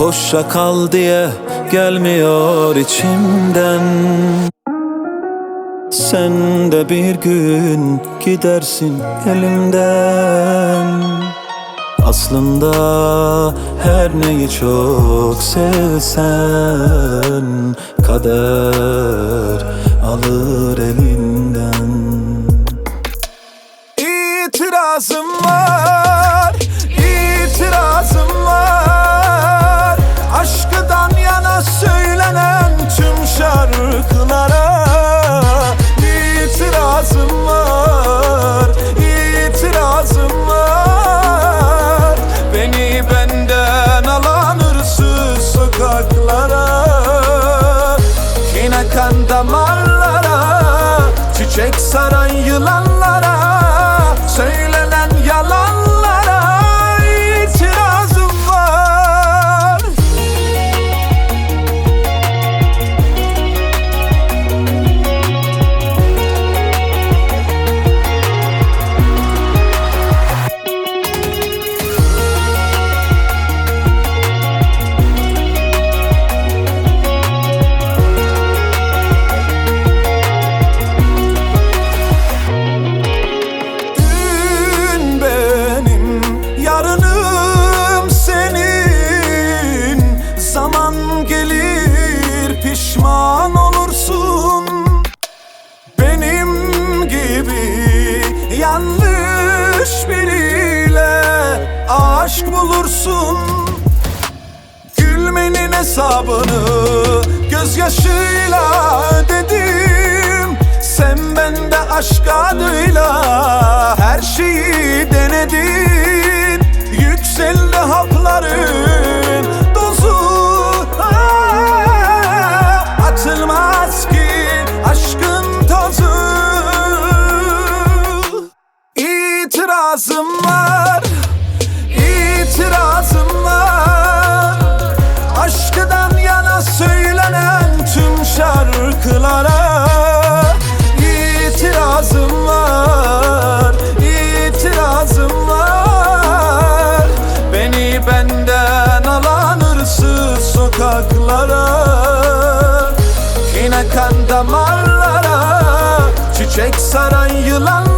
Hoşça kal diye gelmiyor içimden. Sen de bir gün gidersin elimden. Aslında her neyi çok sevsen, kader alır elinden. İtirazım var, itirazım var. Aşkıdan yana söylenen tüm şarkılara İtirazım var, itirazım var. Beni benden alan hırsız sokaklara, yine kan damarlara, çiçek saran yılanlara, söylenen yalanlara itirazım var. Pişman olursun, benim gibi yanlış biriyle aşk bulursun. Gülmenin hesabını gözyaşıyla ödedim. Sen bende aşk adıyla her şeyi denedin. Yükseldi hapların dozu, atılmaz ki aşkın tozu. İtirazım var, itirazım var. Aşkıdan yana söylenen tüm şarkılara İtirazım var, itirazım var. Beni benden alan hırsız sokaklara, yine kan damarlara, çiçek saran yılan